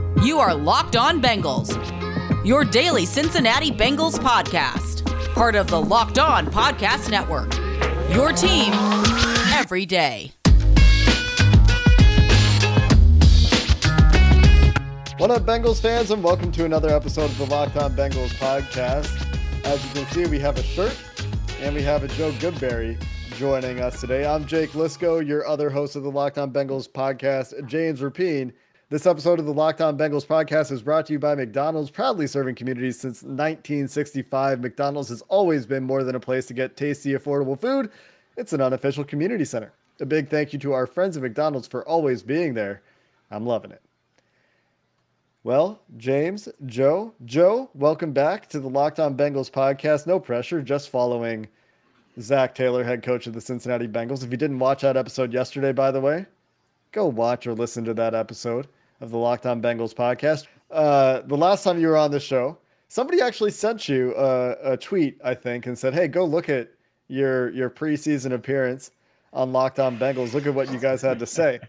You are Locked On Bengals, your daily Cincinnati Bengals podcast, part of the Locked On Podcast Network, your team every day. What up, Bengals fans, and welcome to another episode of the Locked On Bengals podcast. As you can see, we have a shirt and we have a Joe Goodberry joining us today. I'm Jake Lisco, your other host of the Locked On Bengals podcast, James Rapien. This episode of the Locked On Bengals podcast is brought to you by McDonald's, proudly serving communities since 1965. McDonald's has always been more than a place to get tasty, affordable food. It's an unofficial community center. A big thank you to our friends at McDonald's for always being there. I'm loving it. Well, James, Joe, welcome back to the Locked On Bengals podcast. No pressure, just following Zach Taylor, head coach of the Cincinnati Bengals. If you didn't watch that episode yesterday, by the way, go watch or listen to that episode of the Locked On Bengals podcast. The last time you were on the show, somebody actually sent you a tweet, I think, and said, hey, go look at your preseason appearance on Locked On Bengals. Look at what you guys had to say.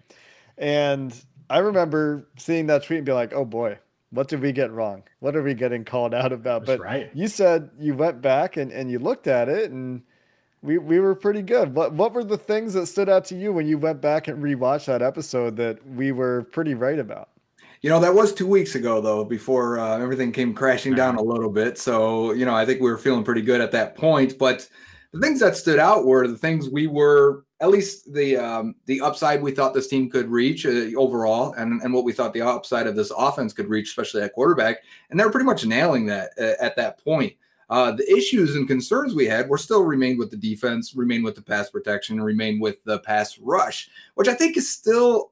And I remember seeing that tweet and be like, oh boy, what did we get wrong? What are we getting called out about? That's but right. You said you went back and you looked at it and we were pretty good. What were the things that stood out to you when you went back and rewatched that episode that we were pretty right about? You know, that was 2 weeks ago, though, before everything came crashing down a little bit. So, you know, I think we were feeling pretty good at that point. But the things that stood out were the things we were, at least the upside we thought this team could reach overall, and what we thought the upside of this offense could reach, especially at quarterback. And they were pretty much nailing that at that point. The issues and concerns we had were still remained with the defense, remained with the pass protection, and remained with the pass rush, which I think is still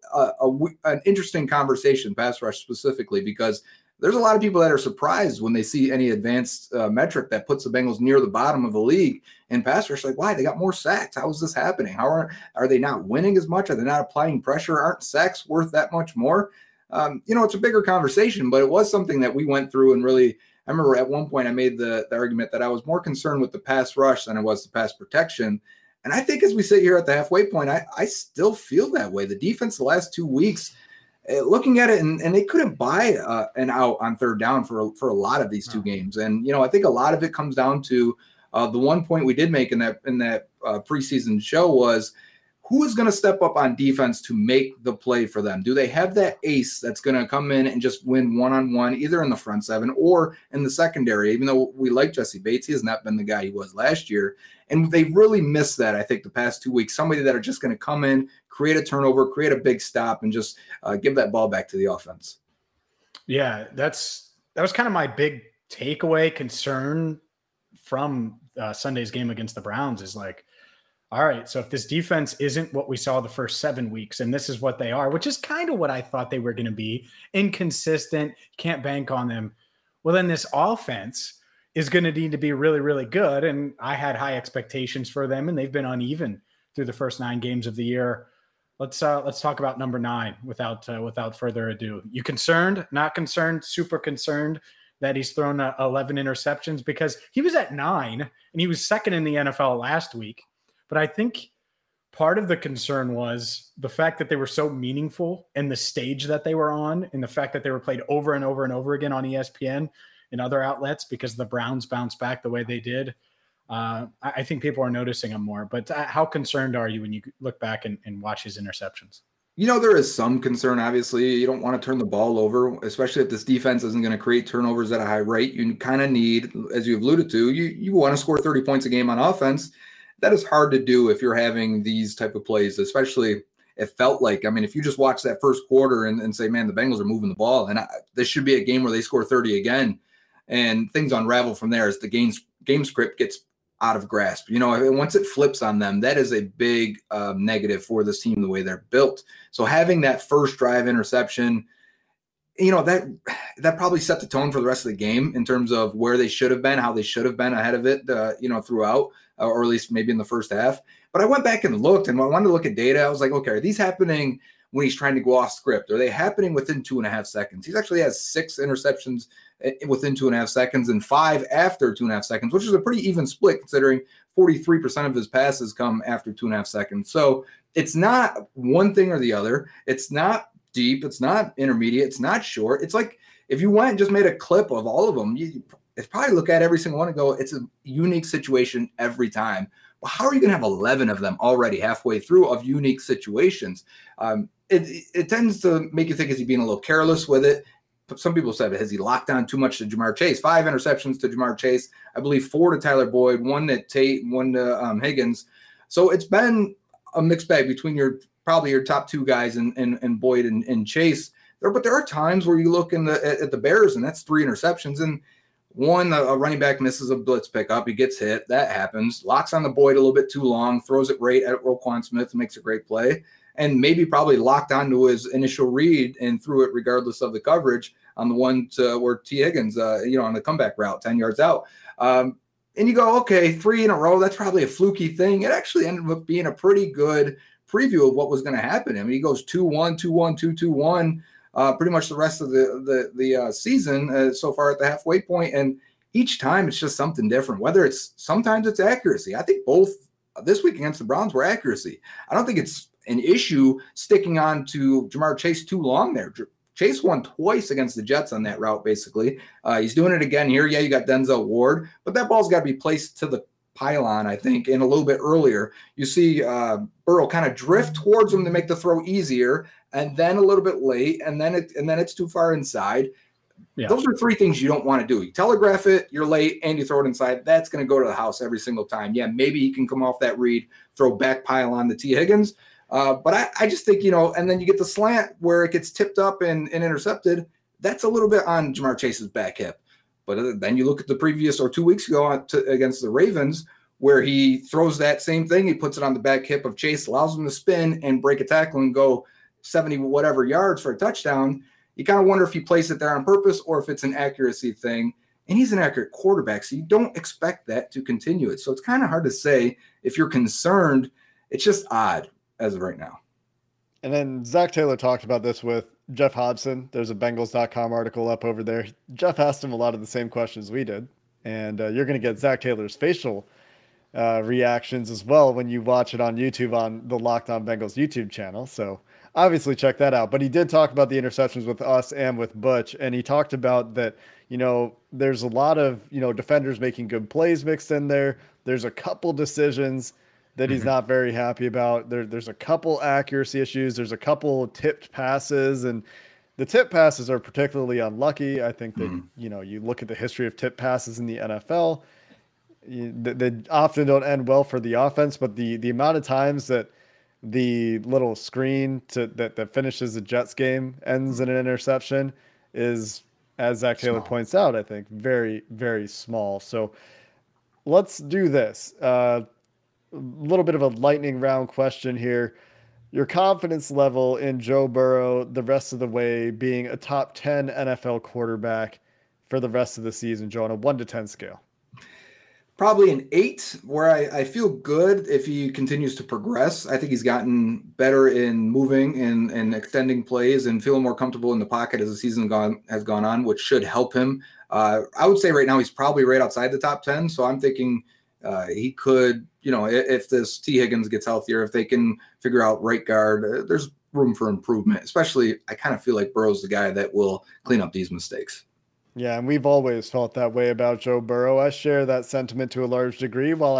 an interesting conversation, pass rush specifically, because there's a lot of people that are surprised when they see any advanced metric that puts the Bengals near the bottom of the league in pass rush. Like, why? They got more sacks. How is this happening? How are they not winning as much? Are they not applying pressure? Aren't sacks worth that much more? You know, it's a bigger conversation, but it was something that we went through and really – I remember at one point I made the argument that I was more concerned with the pass rush than I was the pass protection. And I think as we sit here at the halfway point, I still feel that way. The defense the last 2 weeks, looking at it, and they couldn't buy an out on third down for a lot of these two games. And, you know, I think a lot of it comes down to the one point we did make in that preseason show was, who is going to step up on defense to make the play for them? Do they have that ace that's going to come in and just win one-on-one, either in the front seven or in the secondary? Even though we like Jesse Bates, he has not been the guy he was last year. And they really missed that, I think, the past 2 weeks. Somebody that are just going to come in, create a turnover, create a big stop, and just give that ball back to the offense. Yeah, that was kind of my big takeaway concern from Sunday's game against the Browns is like, all right, so if this defense isn't what we saw the first 7 weeks, and this is what they are, which is kind of what I thought they were going to be, inconsistent, can't bank on them, well, then this offense is going to need to be really, really good. And I had high expectations for them, and they've been uneven through the first 9 games of the year. Let's talk about number 9 without further ado. You concerned? Not concerned? Super concerned that he's thrown 11 interceptions? Because he was at 9, and he was second in the NFL last week. But I think part of the concern was the fact that they were so meaningful and the stage that they were on, and the fact that they were played over and over and over again on ESPN and other outlets because the Browns bounced back the way they did. I think people are noticing them more. But how concerned are you when you look back and watch his interceptions? You know, there is some concern, obviously. You don't want to turn the ball over, especially if this defense isn't going to create turnovers at a high rate. You kind of need, as you've alluded to, you want to score 30 points a game on offense. That is hard to do if you're having these type of plays, especially it felt like, I mean, if you just watch that first quarter and say, man, the Bengals are moving the ball, and this should be a game where they score 30 again, and things unravel from there as the game script gets out of grasp. You know, once it flips on them, that is a big negative for this team, the way they're built. So having that first drive interception, you know, that probably set the tone for the rest of the game in terms of where they should have been, how they should have been ahead of it, you know, throughout, or at least maybe in the first half. But I went back and looked, and when I wanted to look at data, I was like, okay, are these happening when he's trying to go off script? Are they happening within 2.5 seconds? He actually has 6 interceptions within 2.5 seconds and 5 after 2.5 seconds, which is a pretty even split considering 43% of his passes come after 2.5 seconds. So it's not one thing or the other. It's not deep. It's not intermediate. It's not short. It's like if you went and just made a clip of all of them, it's probably look at every single one and go, it's a unique situation every time. Well, how are you going to have 11 of them already halfway through of unique situations? It tends to make you think, is he being a little careless with it? Some people said, has he locked on too much to Ja'Marr Chase? 5 interceptions to Ja'Marr Chase. I believe 4 to Tyler Boyd, 1 to Tate, 1 to Higgins. So it's been a mixed bag between probably your top 2 guys and Boyd and Chase. But there are times where you look at the Bears, and that's 3 interceptions. And one, a running back misses a blitz pickup. He gets hit. That happens. Locks on the Boyd a little bit too long, throws it right at Roquan Smith, makes a great play. And maybe probably locked onto his initial read and threw it regardless of the coverage on the one where T. Higgins, on the comeback route, 10 yards out. And you go, okay, 3 in a row, that's probably a fluky thing. It actually ended up being a pretty good preview of what was going to happen. I mean, he goes 2-1, 2-1, 2-2-1. Pretty much the rest of the season so far at the halfway point. And each time it's just something different, whether sometimes it's accuracy. I think both this week against the Browns were accuracy. I don't think it's an issue sticking on to Ja'Marr Chase too long there. Chase won twice against the Jets on that route, basically. He's doing it again here. Yeah, you got Denzel Ward, but that ball's got to be placed to the pylon, I think, and a little bit earlier. You see Burrow kind of drift towards him to make the throw easier, and then a little bit late, and then it's too far inside. Yeah. Those are 3 things you don't want to do. You telegraph it, you're late, and you throw it inside. That's going to go to the house every single time. Yeah, maybe he can come off that read, throw back pylon to T. Higgins. But I just think, and then you get the slant where it gets tipped up and intercepted. That's a little bit on Ja'Marr Chase's back hip. But then you look at the previous or 2 weeks ago against the Ravens, where he throws that same thing. He puts it on the back hip of Chase, allows him to spin and break a tackle and go 70 whatever yards for a touchdown. You kind of wonder if he placed it there on purpose or if it's an accuracy thing. And he's an accurate quarterback, so you don't expect that to continue it. So it's kind of hard to say if you're concerned. It's just odd as of right now. And then Zach Taylor talked about this with Jeff Hodgson. There's a Bengals.com article up over there. Jeff asked him a lot of the same questions we did. And you're going to get Zach Taylor's facial reactions as well when you watch it on YouTube on the Locked On Bengals YouTube channel. So obviously check that out. But he did talk about the interceptions with us and with Butch. And he talked about that, there's a lot of, defenders making good plays mixed in there. There's a couple decisions that he's not very happy about. There's a couple accuracy issues. There's a couple tipped passes, and the tip passes are particularly unlucky. I think that, you look at the history of tip passes in the NFL, they often don't end well for the offense, but the amount of times that the little screen that finishes the Jets game ends in an interception is, as Zach Taylor points out, I think very, very small. So let's do this. A little bit of a lightning round question here. Your confidence level in Joe Burrow the rest of the way being a top 10 NFL quarterback for the rest of the season, Joe, on a 1 to 10 scale? Probably an 8, where I feel good if he continues to progress. I think he's gotten better in moving and extending plays and feeling more comfortable in the pocket as the season has gone on, which should help him. I would say right now he's probably right outside the top 10. So I'm thinking he could, if this T. Higgins gets healthier, if they can figure out right guard, there's room for improvement. Especially, I kind of feel like Burrow's the guy that will clean up these mistakes. Yeah, and we've always felt that way about Joe Burrow. I share that sentiment to a large degree. While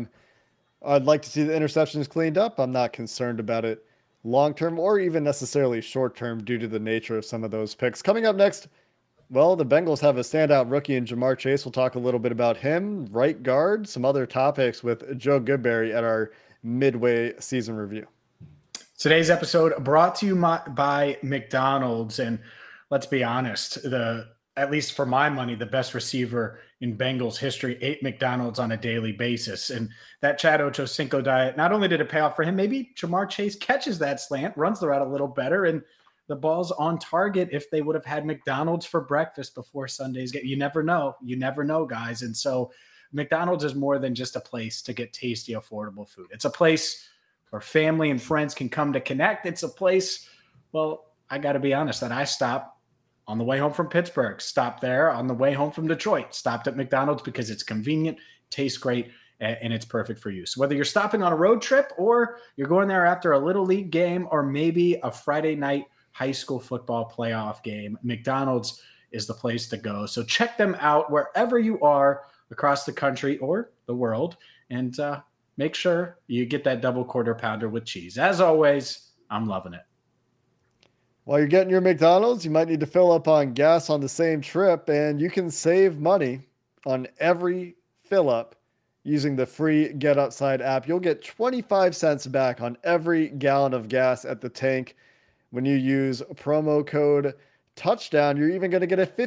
I'd like to see the interceptions cleaned up, I'm not concerned about it long-term or even necessarily short-term due to the nature of some of those picks. Coming up next, well, the Bengals have a standout rookie in Ja'Marr Chase. We'll talk a little bit about him, right guard, some other topics with Joe Goodberry at our midway season review. Today's episode brought to you by McDonald's. And let's be honest, at least for my money, the best receiver in Bengals history ate McDonald's on a daily basis. And that Chad Ochocinco diet, not only did it pay off for him, maybe Ja'Marr Chase catches that slant, runs the route a little better, and the ball's on target if they would have had McDonald's for breakfast before Sunday's game. You never know. You never know, guys. And so McDonald's is more than just a place to get tasty, affordable food. It's a place where family and friends can come to connect. It's a place, well, I got to be honest, that I stop on the way home from Pittsburgh, stopped there. On the way home from Detroit, stopped at McDonald's because it's convenient, tastes great, and it's perfect for you. So whether you're stopping on a road trip or you're going there after a Little League game or maybe a Friday night high school football playoff game, McDonald's is the place to go. So check them out wherever you are across the country or the world, and make sure you get that double quarter pounder with cheese. As always, I'm loving it. While you're getting your McDonald's, you might need to fill up on gas on the same trip, and you can save money on every fill up using the free Get Upside app. You'll get 25 cents back on every gallon of gas at the tank when you use promo code Touchdown. You're even going to get a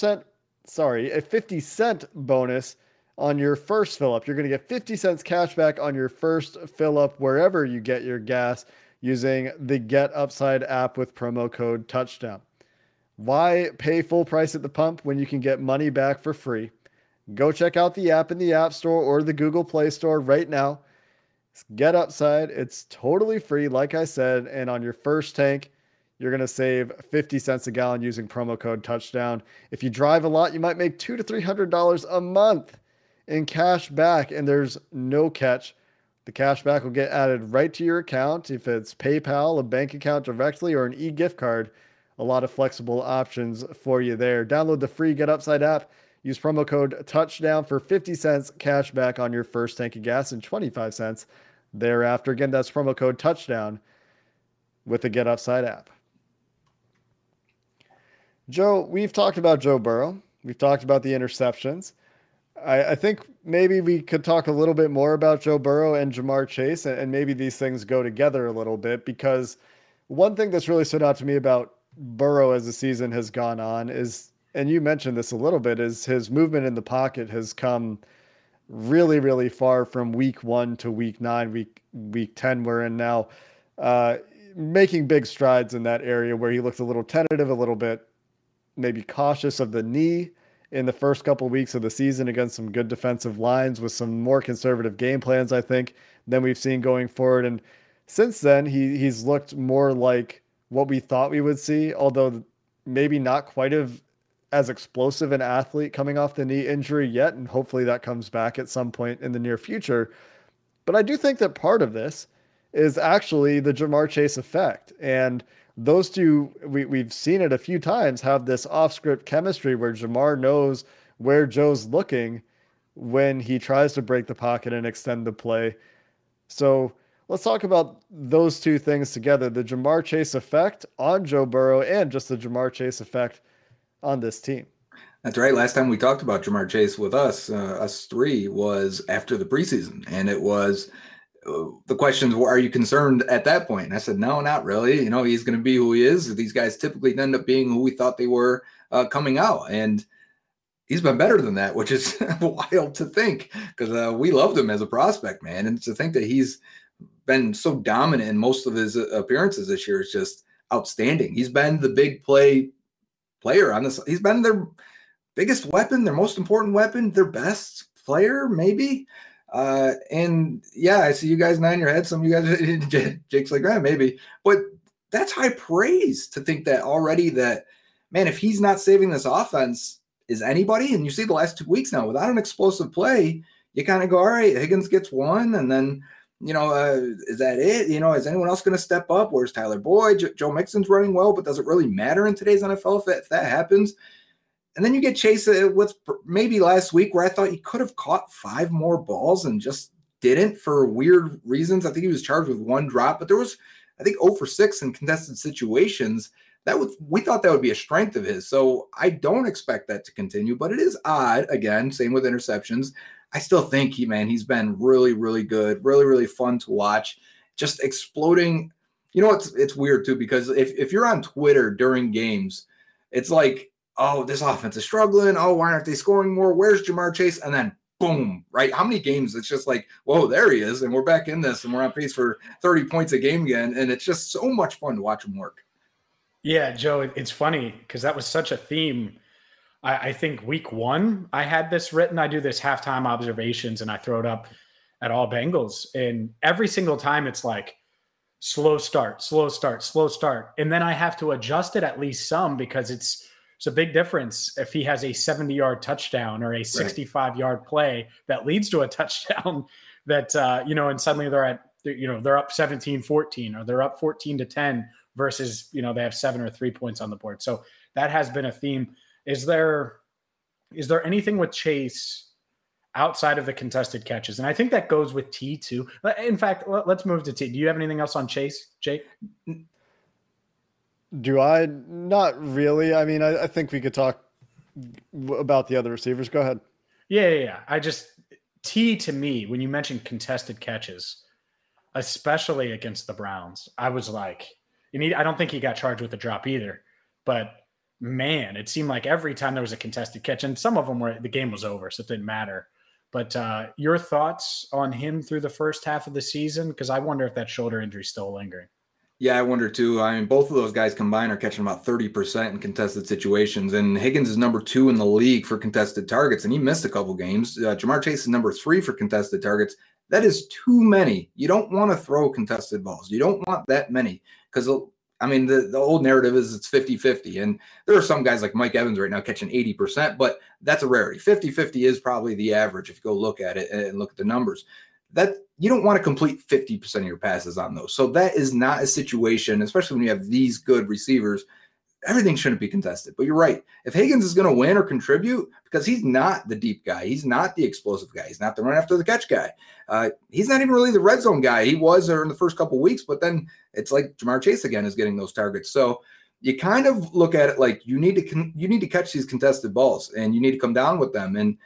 50 cent bonus on your first fill up. You're going to get 50 cents cash back on your first fill up wherever you get your gas using the Get Upside app with promo code Touchdown. Why pay full price at the pump when you can get money back for free? Go check out the app in the App Store or the Google Play Store right now. It's Get Upside. It's totally free, like I said, and on your first tank, you're going to save 50 cents a gallon using promo code Touchdown. If you drive a lot, you might make $200 to $300 a month in cash back, and there's no catch. The cash back will get added right to your account. If it's PayPal, a bank account directly, or an e-gift card, a lot of flexible options for you there. Download the free Get Upside app. Use promo code Touchdown for 50 cents cash back on your first tank of gas and 25 cents thereafter. Again, that's promo code Touchdown with the Get Upside app. Joe, we've talked about Joe Burrow. We've talked about the interceptions. I think maybe we could talk a little bit more about Joe Burrow and Ja'Marr Chase, and maybe these things go together a little bit, because one thing that's really stood out to me about Burrow as the season has gone on is, and you mentioned this a little bit, is his movement in the pocket has come really, really far from week 1 to week 9, week 10 we're in now, making big strides in that area where he looks a little tentative, a little bit maybe cautious of the knee in the first couple of weeks of the season against some good defensive lines with some more conservative game plans, I think, than we've seen going forward. And since then, he's looked more like what we thought we would see, although maybe not quite as explosive an athlete coming off the knee injury yet. And hopefully that comes back at some point in the near future. But I do think that part of this is actually the Ja'Marr Chase effect. And those two, we've seen it a few times, have this off-script chemistry where Ja'Marr knows where Joe's looking when he tries to break the pocket and extend the play. So let's talk about those two things together, the Ja'Marr Chase effect on Joe Burrow and just the Ja'Marr Chase effect on this team. That's right. Last time we talked about Ja'Marr Chase with us three, was after the preseason. And it was, the questions were, are you concerned at that point? And I said, no, not really. You know, he's going to be who he is. These guys typically end up being who we thought they were coming out. And he's been better than that, which is wild to think, because we loved him as a prospect, man. And to think that he's been so dominant in most of his appearances this year is just outstanding. He's been the big player on this. He's been their biggest weapon, their most important weapon, their best player, maybe. And yeah, I see you guys nod your head. Some of you guys, Jake's like, maybe, but that's high praise to think that already, that, man, if he's not saving this offense, is anybody? And you see the last 2 weeks now, without an explosive play, you kind of go, all right, Higgins gets one. And then, you know, is that it? You know, is anyone else going to step up? Where's Tyler Boyd? Joe Mixon's running well, but does it really matter in today's NFL if that happens? And then you get Chase with maybe last week, where I thought he could have caught 5 more balls and just didn't for weird reasons. I think he was charged with 1 drop, but there was, I think, 0 for 6 in contested situations. We thought that would be a strength of his. So I don't expect that to continue, but it is odd. Again, same with interceptions. I still think he's been really, really good, really, really fun to watch, just exploding. You know, it's weird too, because if you're on Twitter during games, it's like, oh, this offense is struggling. Oh, why aren't they scoring more? Where's Ja'Marr Chase? And then boom, right? How many games? It's just like, whoa, there he is. And we're back in this, and we're on pace for 30 points a game again. And it's just so much fun to watch him work. Yeah, Joe, it's funny because that was such a theme. I think week 1, I had this written. I do this halftime observations, and I throw it up at all Bengals. And every single time it's like, slow start, slow start, slow start. And then I have to adjust it at least some, because it's a big difference if he has a 70-yard touchdown or a 65-yard play that leads to a touchdown that, and suddenly they're up 17-14, or they're up 14-10, versus, they have 7 or 3 points on the board. So that has been a theme. Is there anything with Chase outside of the contested catches? And I think that goes with T too. In fact, let's move to T. Do you have anything else on Chase, Jake? Do I? Not really. I mean, I think we could talk about the other receivers. Go ahead. Yeah. T to me, when you mentioned contested catches, especially against the Browns, I was like, I don't think he got charged with a drop either, but man, it seemed like every time there was a contested catch, and some of them were, the game was over, so it didn't matter. But your thoughts on him through the first half of the season? Because I wonder if that shoulder injury is still lingering. Yeah, I wonder too. I mean, both of those guys combined are catching about 30% in contested situations, and Higgins is number 2 in the league for contested targets, and he missed a couple games. Ja'Marr Chase is number 3 for contested targets. That is too many. You don't want to throw contested balls. You don't want that many because, I mean, the old narrative is it's 50-50, and there are some guys like Mike Evans right now catching 80%, but that's a rarity. 50-50 is probably the average if you go look at it and look at the numbers. That you don't want to complete 50% of your passes on those. So that is not a situation, especially when you have these good receivers. Everything shouldn't be contested. But you're right. If Higgins is going to win or contribute, because he's not the deep guy, he's not the explosive guy, he's not the run after the catch guy. He's not even really the red zone guy. He was there in the first couple of weeks, but then it's like Ja'Marr Chase again is getting those targets. So you kind of look at it like you need to catch these contested balls and you need to come down with them. And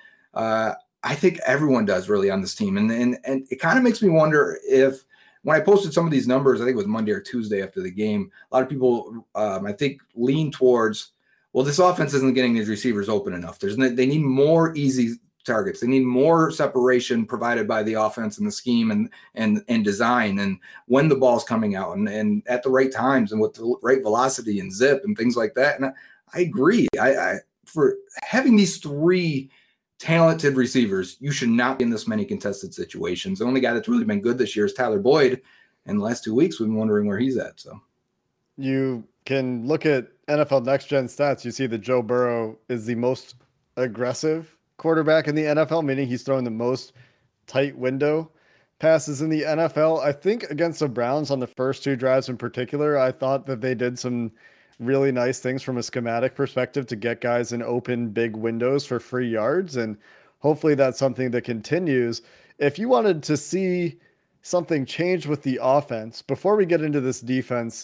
I think everyone does really on this team. And it kind of makes me wonder if when I posted some of these numbers, I think it was Monday or Tuesday after the game, a lot of people, I think, lean towards, well, this offense isn't getting these receivers open enough. They need more easy targets. They need more separation provided by the offense and the scheme and design and when the ball's coming out and at the right times and with the right velocity and zip and things like that. And I agree. I for having these 3 talented receivers, you should not be in this many contested situations. The only guy that's really been good this year is Tyler Boyd. In the last 2 weeks, we've been wondering where he's at. So you can look at NFL Next Gen stats. You see that Joe Burrow is the most aggressive quarterback in the NFL, meaning he's throwing the most tight window passes in the NFL. I think against the Browns on the first 2 drives in particular, I thought that they did some really nice things from a schematic perspective to get guys in open big windows for free yards. And hopefully that's something that continues. If you wanted to see something change with the offense before we get into this defense,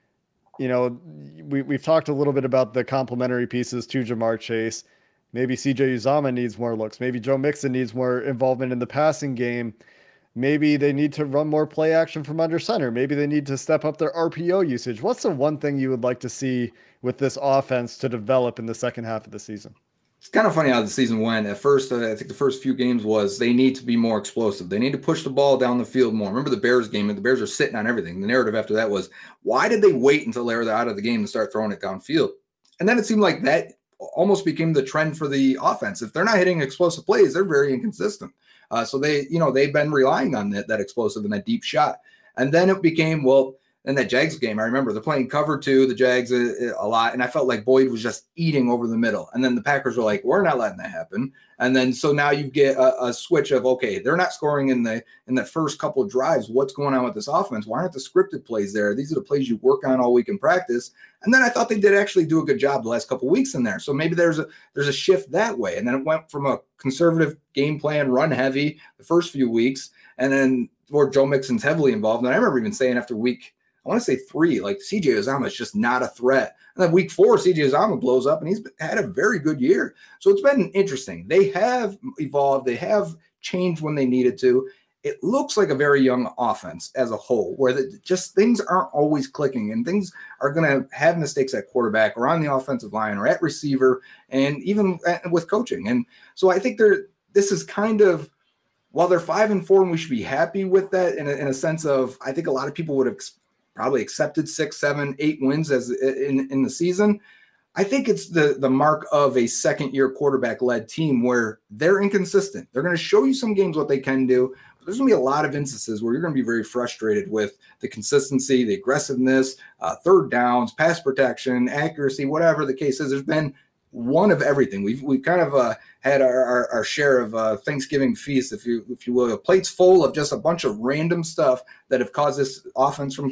we've talked a little bit about the complementary pieces to Ja'Marr Chase. Maybe CJ Uzomah needs more looks. Maybe Joe Mixon needs more involvement in the passing game. Maybe they need to run more play action from under center. Maybe they need to step up their RPO usage. What's the one thing you would like to see with this offense to develop in the second half of the season? It's kind of funny how the season went. At first, I think the first few games was they need to be more explosive. They need to push the ball down the field more. Remember the Bears game, and the Bears are sitting on everything. The narrative after that was, why did they wait until they were out of the game to start throwing it downfield? And then it seemed like that almost became the trend for the offense. If they're not hitting explosive plays, they're very inconsistent. So they've been relying on that explosive and that deep shot. And then it became, in that Jags game, I remember they're playing cover 2, the Jags a lot, and I felt like Boyd was just eating over the middle. And then the Packers were like, we're not letting that happen. And then so now you get a switch of, okay, they're not scoring in the first couple of drives. What's going on with this offense? Why aren't the scripted plays there? These are the plays you work on all week in practice. And then I thought they did actually do a good job the last couple of weeks in there. So maybe there's a shift that way. And then it went from a conservative game plan, run heavy the first few weeks, and then where Joe Mixon's heavily involved. And I remember even saying after week, I want to say 3, like CJ Uzomah is just not a threat. And then week 4, CJ Uzomah blows up and he's had a very good year. So it's been interesting. They have evolved. They have changed when they needed to. It looks like a very young offense as a whole, where just things aren't always clicking and things are going to have mistakes at quarterback or on the offensive line or at receiver and even with coaching. And so I think this is kind of, while they're 5-4 and we should be happy with that in a sense of, I think a lot of people would have probably accepted 6, 7, 8 wins as in the season. I think it's the mark of a second-year quarterback-led team where they're inconsistent. They're going to show you some games what they can do, but there's going to be a lot of instances where you're going to be very frustrated with the consistency, the aggressiveness, third downs, pass protection, accuracy, whatever the case is. There's been one of everything. We've kind of had our share of Thanksgiving feast, if you will, plates full of just a bunch of random stuff that have caused this offense from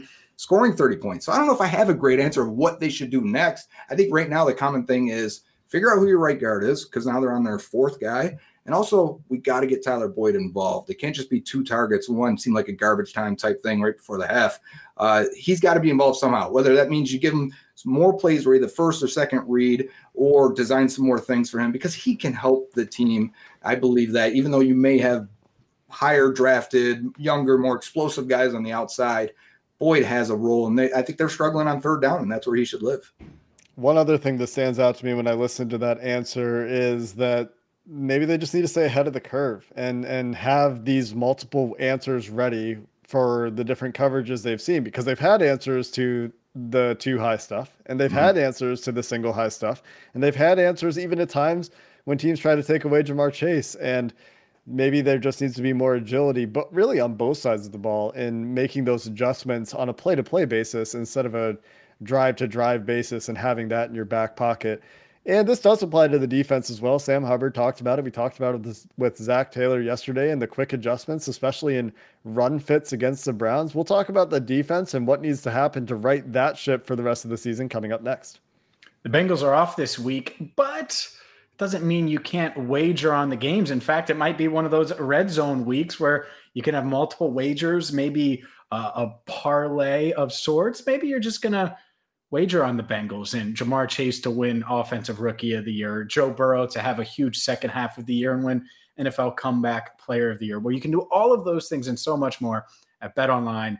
scoring 30 points. So I don't know if I have a great answer of what they should do next. I think right now the common thing is figure out who your right guard is, because now they're on their fourth guy. And also, we got to get Tyler Boyd involved. It can't just be 2 targets. One seemed like a garbage time type thing right before the half. He's got to be involved somehow, whether that means you give him some more plays where he's the first or second read, or design some more things for him, because he can help the team. I believe that, even though you may have higher drafted, younger, more explosive guys on the outside, Boyd has a role, and I think they're struggling on third down, and that's where he should live. One other thing that stands out to me when I listen to that answer is that maybe they just need to stay ahead of the curve and have these multiple answers ready for the different coverages they've seen, because they've had answers to the 2 high stuff, and they've had answers to the single high stuff, and they've had answers even at times when teams try to take away Jamar Chase. And maybe there just needs to be more agility, but really on both sides of the ball, in making those adjustments on a play-to-play basis instead of a drive-to-drive basis, and having that in your back pocket. And this does apply to the defense as well. Sam Hubbard talked about it. We talked about it with Zach Taylor yesterday, and the quick adjustments, especially in run fits against the Browns. We'll talk about the defense and what needs to happen to right that ship for the rest of the season coming up next. The Bengals are off this week, but it doesn't mean you can't wager on the games. In fact, it might be one of those red zone weeks where you can have multiple wagers, maybe a parlay of sorts. Maybe you're just going to wager on the Bengals and Jamar Chase to win Offensive Rookie of the Year, Joe Burrow to have a huge second half of the year and win NFL Comeback Player of the Year. Well, you can do all of those things and so much more at betonline.ag.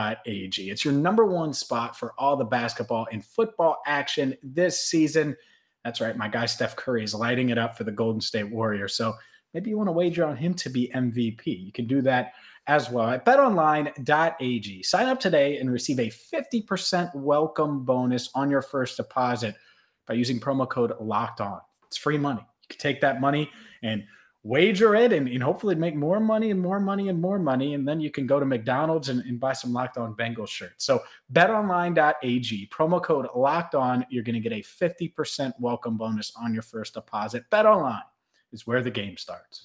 It's your number one spot for all the basketball and football action this season. That's right, my guy Steph Curry is lighting it up for the Golden State Warriors. So maybe you want to wager on him to be MVP. You can do that as well at betonline.ag. Sign up today and receive a 50% welcome bonus on your first deposit by using promo code Locked On. It's free money. You can take that money and wager it and hopefully make more money and more money and more money. And then you can go to McDonald's and buy some Locked On Bengals shirts. So betonline.ag, promo code Locked On. You're going to get a 50% welcome bonus on your first deposit. BetOnline is where the game starts.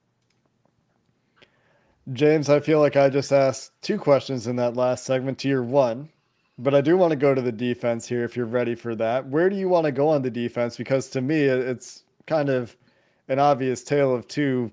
James, I feel like I just asked 2 questions in that last segment to your 1, but I do want to go to the defense here if you're ready for that. Where do you want to go on the defense? Because to me, it's kind of an obvious tale of 2,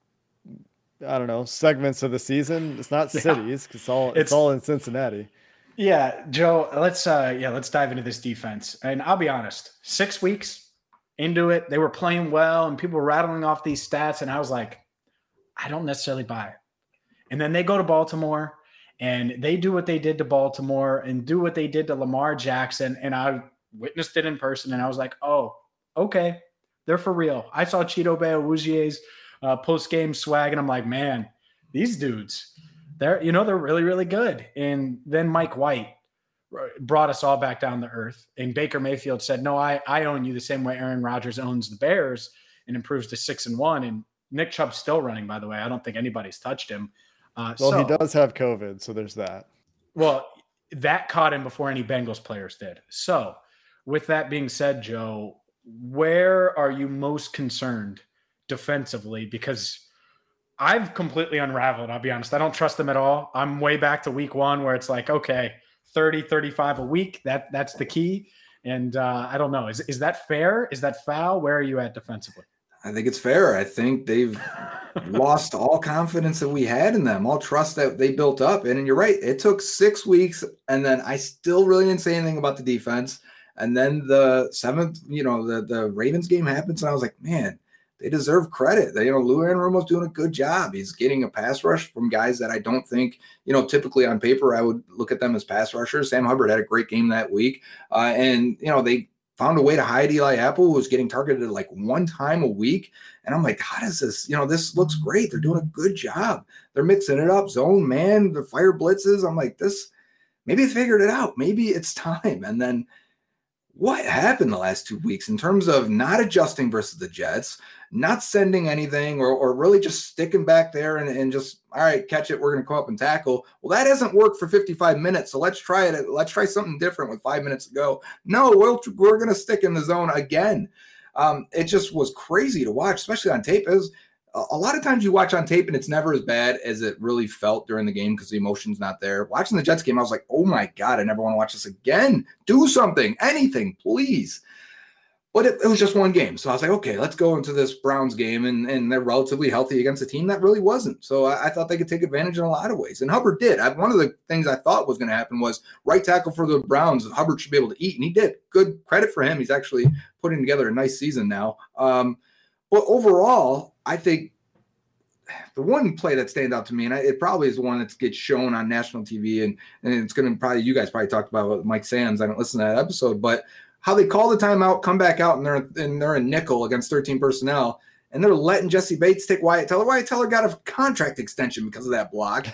I don't know, segments of the season. It's not cities, because it's all in Cincinnati. Yeah, Joe, let's dive into this defense. And I'll be honest, 6 weeks into it, they were playing well and people were rattling off these stats, and I was like, I don't necessarily buy it. And then they go to Baltimore and they do what they did to Baltimore and do what they did to Lamar Jackson. And I witnessed it in person and I was like, oh, okay, they're for real. I saw Chido Awuzie's post-game swag and I'm like, man, these dudes, they're really, really good. And then Mike White brought us all back down to earth. And Baker Mayfield said, no, I own you the same way Aaron Rodgers owns the Bears, and improves to 6-1. And Nick Chubb's still running, by the way. I don't think anybody's touched him. He does have COVID, so there's that. Well, that caught him before any Bengals players did. So with that being said, Joe, where are you most concerned defensively? Because I've completely unraveled, I'll be honest. I don't trust them at all. I'm way back to week 1 where it's like, okay, 30, 35 a week. That's the key. And I don't know. Is that fair? Is that foul? Where are you at defensively? I think it's fair. I think they've lost all confidence that we had in them, all trust that they built up. And you're right. It took 6 weeks. And then I still really didn't say anything about the defense. And then the 7th, the Ravens game happens. And I was like, man, they deserve credit. Lou Anarumo's doing a good job. He's getting a pass rush from guys that I don't think, typically on paper, I would look at them as pass rushers. Sam Hubbard had a great game that week. They found a way to hide Eli Apple, who was getting targeted like 1 time a week. And I'm like, how does this, this looks great. They're doing a good job. They're mixing it up. Zone, man, the fire blitzes. I'm like, maybe they figured it out. Maybe it's time. And then what happened the last 2 weeks in terms of not adjusting versus the Jets, not sending anything, or really just sticking back there and just, all right, catch it. We're going to come up and tackle. Well, that hasn't worked for 55 minutes. So let's try it. Let's try something different with 5 minutes to go. No, we're going to stick in the zone again. It just was crazy to watch, especially on tape. a lot of times you watch on tape and it's never as bad as it really felt during the game because the emotion's not there. Watching the Jets game, I was like, oh my God, I never want to watch this again. Do something, anything, please. But it was just one game. So I was like, okay, let's go into this Browns game. And they're relatively healthy against a team that really wasn't. So I thought they could take advantage in a lot of ways. And Hubbard did. One of the things I thought was going to happen was right tackle for the Browns. Hubbard should be able to eat, and he did. Good credit for him. He's actually putting together a nice season now. But overall, I think the one play that stands out to me, and it probably is the one that gets shown on national TV, and it's going to probably, you guys probably talked about with Mike Sands. I don't listen to that episode, but how they call the timeout, come back out, and they're in nickel against 13 personnel, and they're letting Jesse Bates take Wyatt Teller. Wyatt Teller got a contract extension because of that block.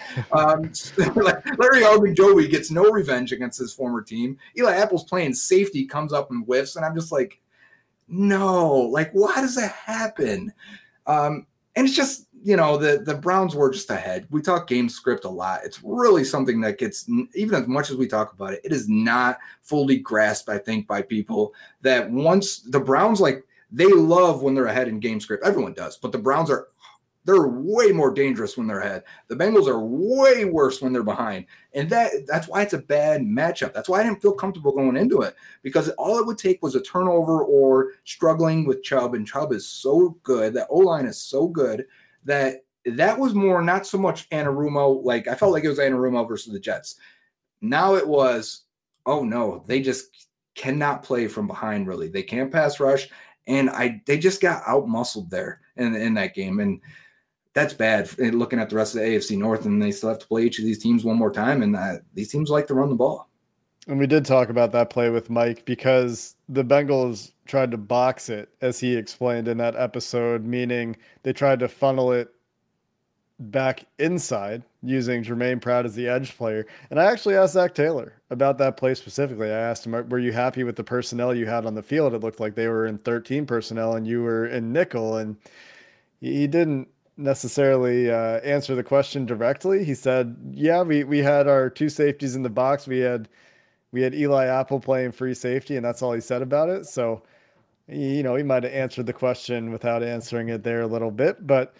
Larry Ogunjobi gets no revenge against his former team. Eli Apple's playing safety, comes up and whiffs, and I'm just like, no, like, why does that happen? And it's just, the Browns were just ahead. We talk game script a lot. It's really something that gets, even as much as we talk about it, it is not fully grasped, I think, by people that once the Browns, like, they love when they're ahead in game script. Everyone does, but the Browns they're way more dangerous when they're ahead. The Bengals are way worse when they're behind. And that's why it's a bad matchup. That's why I didn't feel comfortable going into it, because all it would take was a turnover or struggling with Chubb. And Chubb is so good. That O-line is so good that was more, not so much Anarumo. Like, I felt like it was Anarumo versus the Jets. Now it was, oh no, they just cannot play from behind, really. They can't pass rush. And they just got out-muscled there in that game. And that's bad looking at the rest of the AFC North, and they still have to play each of these teams one more time, and these teams like to run the ball. And we did talk about that play with Mike because the Bengals tried to box it, as he explained in that episode, meaning they tried to funnel it back inside using Jermaine Pratt as the edge player. And I actually asked Zach Taylor about that play specifically. I asked him, were you happy with the personnel you had on the field? It looked like they were in 13 personnel and you were in nickel, and he didn't necessarily answer the question directly. He said, yeah, we had our two safeties in the box. We had Eli Apple playing free safety, and that's all he said about it. So, he might have answered the question without answering it there a little bit. But,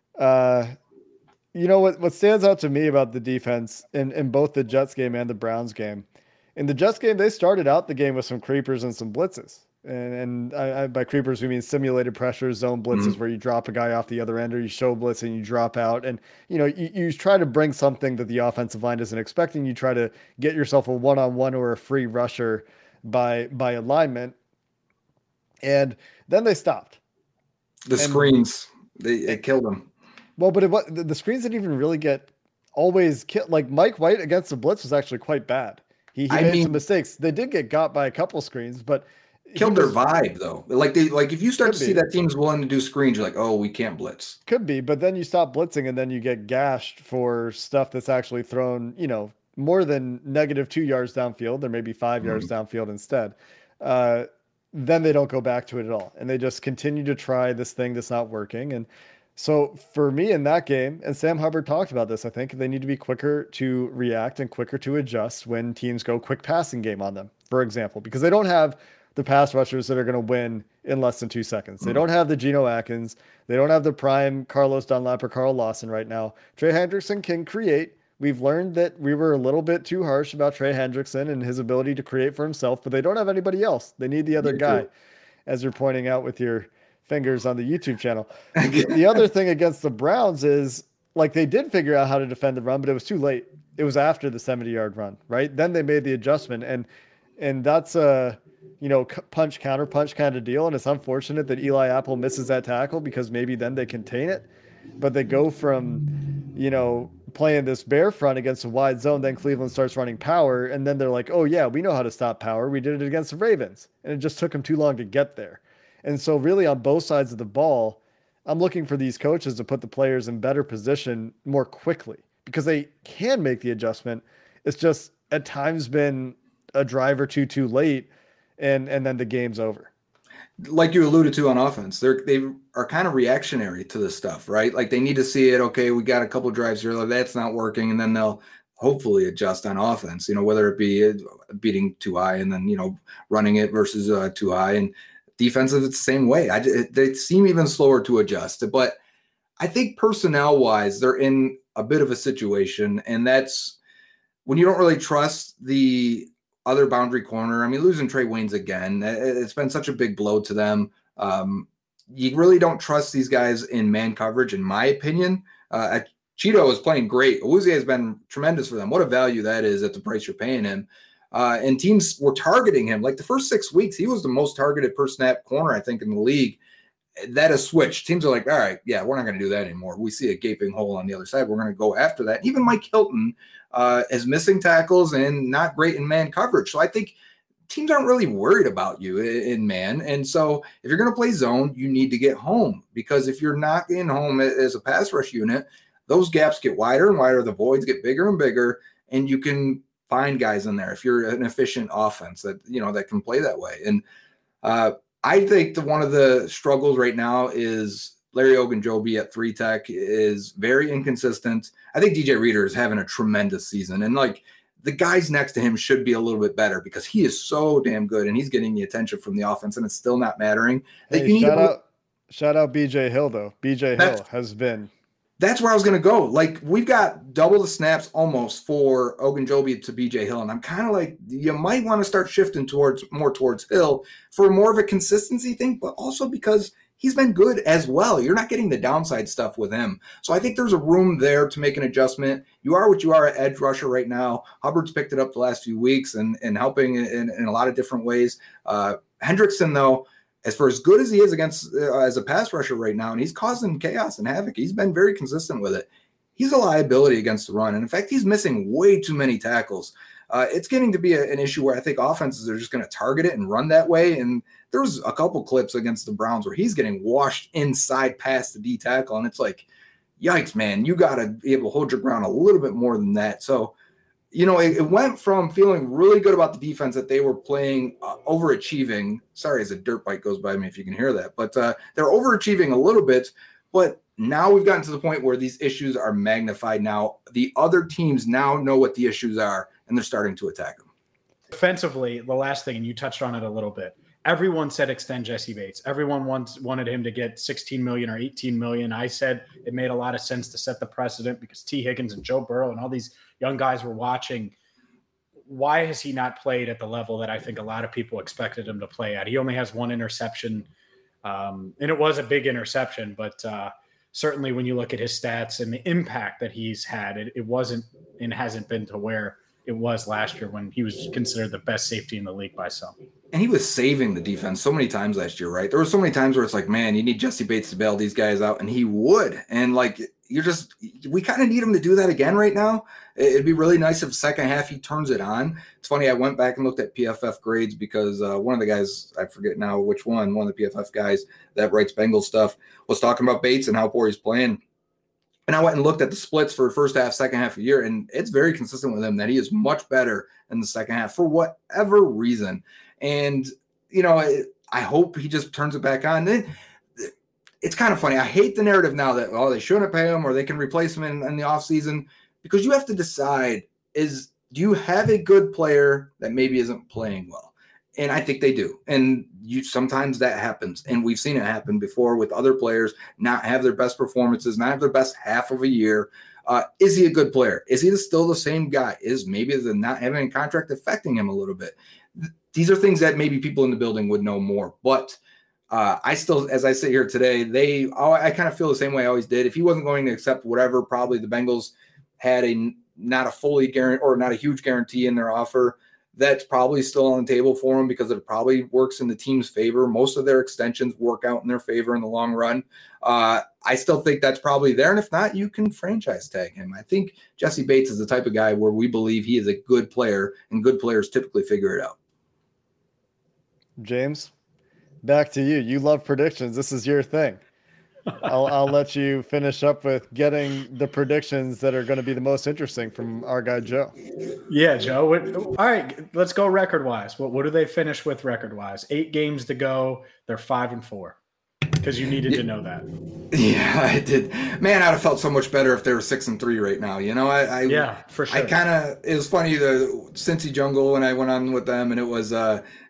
what stands out to me about the defense in both the Jets game and the Browns game, in the Jets game, they started out the game with some creepers and some blitzes. And by creepers, we mean simulated pressure zone blitzes, where you drop a guy off the other end, or you show blitz and you drop out. And, you try to bring something that the offensive line isn't expecting. You try to get yourself a one-on-one or a free rusher by alignment. And then they stopped. Screens, it killed them. Well, but the screens didn't even really get always killed. Like, Mike White against the blitz was actually quite bad. He made some mistakes. They did get got by a couple screens, but killed their vibe, though. Like if you start to see that team's willing to do screens, you're like, oh, we can't blitz. Could be, but then you stop blitzing and then you get gashed for stuff that's actually thrown, more than negative 2 yards downfield. There may be 5 yards downfield instead. Then they don't go back to it at all. And they just continue to try this thing that's not working. And so for me in that game, and Sam Hubbard talked about this, I think they need to be quicker to react and quicker to adjust when teams go quick passing game on them, for example, because they don't have the pass rushers that are going to win in less than 2 seconds. They don't have the Geno Atkins. They don't have the prime Carlos Dunlap or Carl Lawson right now. Trey Hendrickson can create. We've learned that we were a little bit too harsh about Trey Hendrickson and his ability to create for himself, but they don't have anybody else. They need the other guy, as you're pointing out with your fingers on the YouTube channel. The other thing against the Browns is, like, they did figure out how to defend the run, but it was too late. It was after the 70-yard run, right? Then they made the adjustment, and that's a punch, counter punch kind of deal. And it's unfortunate that Eli Apple misses that tackle, because maybe then they contain it. But they go from, playing this bear front against a wide zone, then Cleveland starts running power. And then they're like, oh yeah, we know how to stop power. We did it against the Ravens. And it just took them too long to get there. And so really on both sides of the ball, I'm looking for these coaches to put the players in better position more quickly, because they can make the adjustment. It's just at times been a drive or two too late. And then the game's over. Like you alluded to on offense, they are kind of reactionary to this stuff, right? Like, they need to see it. Okay, we got a couple of drives here, that's not working, and then they'll hopefully adjust on offense. Whether it be beating too high and then running it versus too high. And defensive, it's the same way. They seem even slower to adjust. But I think personnel-wise, they're in a bit of a situation, and that's when you don't really trust the other boundary corner. I mean, losing Trey Waynes again, it's been such a big blow to them. You really don't trust these guys in man coverage, in my opinion. Cheeto is playing great. Awuzie has been tremendous for them. What a value that is at the price you're paying him. And teams were targeting him. Like the first 6 weeks, he was the most targeted per snap corner, I think, in the league. That has switched. Teams are like, all right, yeah, we're not going to do that anymore. We see a gaping hole on the other side. We're going to go after that. Even Mike Hilton is missing tackles and not great in man coverage. So I think teams aren't really worried about you in man. And so if you're going to play zone, you need to get home, because if you're not in home as a pass rush unit, those gaps get wider and wider. The voids get bigger and bigger, and you can find guys in there if you're an efficient offense that, that can play that way. And I think one of the struggles right now is Larry Ogunjobi at 3 tech is very inconsistent. I think DJ Reader is having a tremendous season, and like the guys next to him should be a little bit better because he is so damn good and he's getting the attention from the offense, and it's still not mattering. Hey, shout out BJ Hill though. BJ Hill has been. That's where I was going to go. Like, we've got double the snaps almost for Ogunjobi to BJ Hill. And I'm kind of like, you might want to start shifting more towards Hill for more of a consistency thing, but also because he's been good as well. You're not getting the downside stuff with him. So I think there's a room there to make an adjustment. You are what you are at edge rusher right now. Hubbard's picked it up the last few weeks and helping in a lot of different ways. Hendrickson, though, as far as good as he is against as a pass rusher right now, and he's causing chaos and havoc, he's been very consistent with it. He's a liability against the run. And in fact, he's missing way too many tackles. It's getting to be an issue where I think offenses are just going to target it and run that way. And there was a couple clips against the Browns where he's getting washed inside past the D tackle. And it's like, yikes, man, you got to be able to hold your ground a little bit more than that. So, it went from feeling really good about the defense that they were playing overachieving. Sorry, as a dirt bike goes by me if you can hear that. But they're overachieving a little bit. But now we've gotten to the point where these issues are magnified now. The other teams now know what the issues are, and they're starting to attack them. Defensively, the last thing, and you touched on it a little bit, everyone said extend Jessie Bates. Everyone wanted him to get $16 million or $18 million. I said it made a lot of sense to set the precedent because T. Higgins and Joe Burrow and all these young guys were watching. Why has he not played at the level that I think a lot of people expected him to play at? He only has one interception, and it was a big interception, but certainly when you look at his stats and the impact that he's had, it wasn't and hasn't been to where it was last year when he was considered the best safety in the league by some. And he was saving the defense so many times last year, right? There were so many times where it's like, man, you need Jessie Bates to bail these guys out, and he would. And like, we kind of need him to do that again right now. It'd be really nice if second half he turns it on. It's funny, I went back and looked at PFF grades because one of the guys, I forget now which one of the PFF guys that writes Bengals stuff was talking about Bates and how poor he's playing. And I went and looked at the splits for first half, second half of the year, and it's very consistent with him that he is much better in the second half for whatever reason. And, I hope he just turns it back on. Then it's kind of funny. I hate the narrative now that, they shouldn't pay him or they can replace him in the offseason, because you have to decide do you have a good player that maybe isn't playing well? And I think they do. And sometimes that happens. And we've seen it happen before with other players not have their best performances, not have their best half of a year. Is he a good player? Is he still the same guy? Is maybe the not having a contract affecting him a little bit? These are things that maybe people in the building would know more. But I still, as I sit here today, I kind of feel the same way I always did. If he wasn't going to accept whatever, probably the Bengals had not a fully guarantee or not a huge guarantee in their offer. That's probably still on the table for him because it probably works in the team's favor. Most of their extensions work out in their favor in the long run. I still think that's probably there. And if not, you can franchise tag him. I think Jessie Bates is the type of guy where we believe he is a good player, and good players typically figure it out. James, back to you. You love predictions. This is your thing. I'll let you finish up with getting the predictions that are going to be the most interesting from our guy, Joe. Yeah, Joe. All right, let's go record-wise. What do they finish with record-wise? 8 games to go. They're 5-4 because you needed to know that. Yeah, I did. Man, I'd have felt so much better if they were 6-3 right now. Yeah, for sure. It was funny, the Cincy Jungle when I went on with them, and it was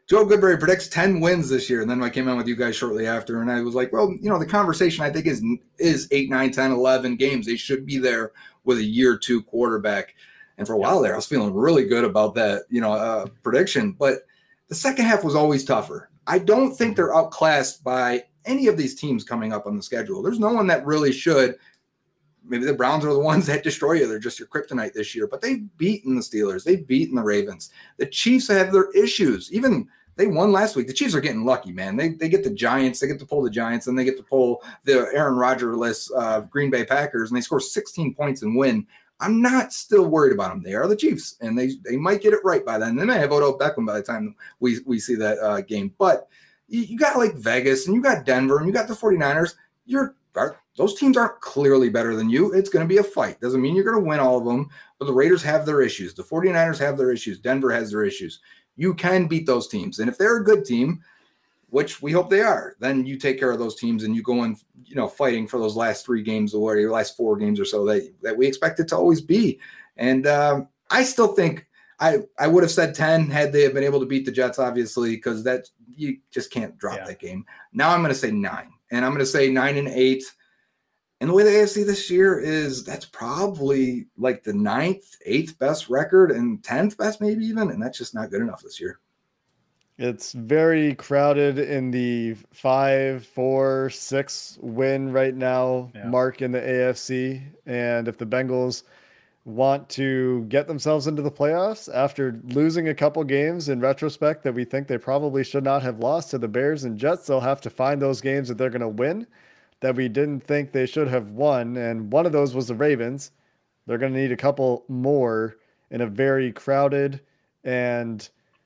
Joe Goodberry predicts 10 wins this year. And then I came on with you guys shortly after, and I was like, well, the conversation I think is 8, 9, 10, 11 games. They should be there with a year 2 quarterback. And for a while there, I was feeling really good about that, prediction. But the second half was always tougher. I don't think they're outclassed by any of these teams coming up on the schedule. There's no one that really should. Maybe the Browns are the ones that destroy you. They're just your kryptonite this year. But they've beaten the Steelers. They've beaten the Ravens. The Chiefs have their issues. Even they won last week. The Chiefs are getting lucky, man. They get the Giants. They get to pull the Giants. And they get to pull the Aaron Rodgers-less Green Bay Packers. And they score 16 points and win. I'm not still worried about them. They are the Chiefs. And they might get it right by then. They may have Odell Beckham by the time we see that game. But you got like Vegas and you got Denver and you got the 49ers. Those teams aren't clearly better than you. It's going to be a fight. Doesn't mean you're going to win all of them, but the Raiders have their issues. The 49ers have their issues. Denver has their issues. You can beat those teams. And if they're a good team, which we hope they are, then you take care of those teams and you go in, fighting for those last 3 games or your last 4 games or so that we expect it to always be. And I still think I would have said 10 had they have been able to beat the Jets, obviously, because that you just can't drop that game. Now I'm going to say 9, and I'm going to say 9 and 8. And the way the AFC this year is, that's probably like the 9th, 8th best record and 10th best maybe even, and that's just not good enough this year. It's very crowded in the 5, 4, 6 win right now mark in the AFC. And if the Bengals want to get themselves into the playoffs after losing a couple games in retrospect that we think they probably should not have lost to the Bears and Jets, they'll have to find those games that they're going to win that we didn't think they should have won. And one of those was the Ravens. They're going to need a couple more in a very crowded and,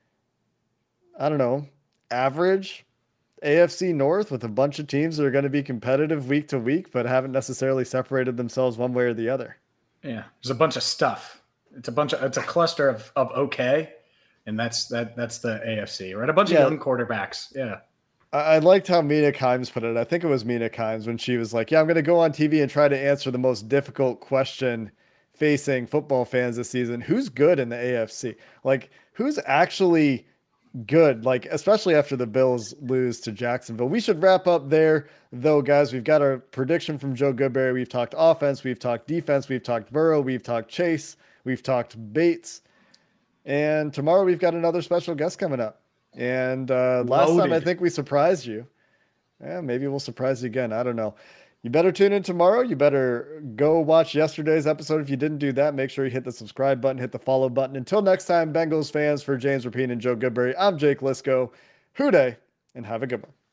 average AFC North with a bunch of teams that are going to be competitive week to week, but haven't necessarily separated themselves one way or the other. Yeah. There's a bunch of stuff. It's a cluster of okay. And that's the AFC, right? A bunch of young quarterbacks. Yeah. I liked how Mina Kimes put it. I think it was Mina Kimes when she was like, I'm going to go on TV and try to answer the most difficult question facing football fans this season. Who's good in the AFC? Like, who's actually good? Like, especially after the Bills lose to Jacksonville. We should wrap up there, though, guys. We've got our prediction from Joe Goodberry. We've talked offense. We've talked defense. We've talked Burrow. We've talked Chase. We've talked Bates. And tomorrow we've got another special guest coming up. And last time I think we surprised you. Yeah, maybe we'll surprise you again. I don't know. You better tune in tomorrow. You better go watch yesterday's episode. If you didn't do that, make sure you hit the subscribe button, hit the follow button. Until next time, Bengals fans, for James Rapien and Joe Goodberry, I'm Jake Lisco. Hoo day, and have a good one.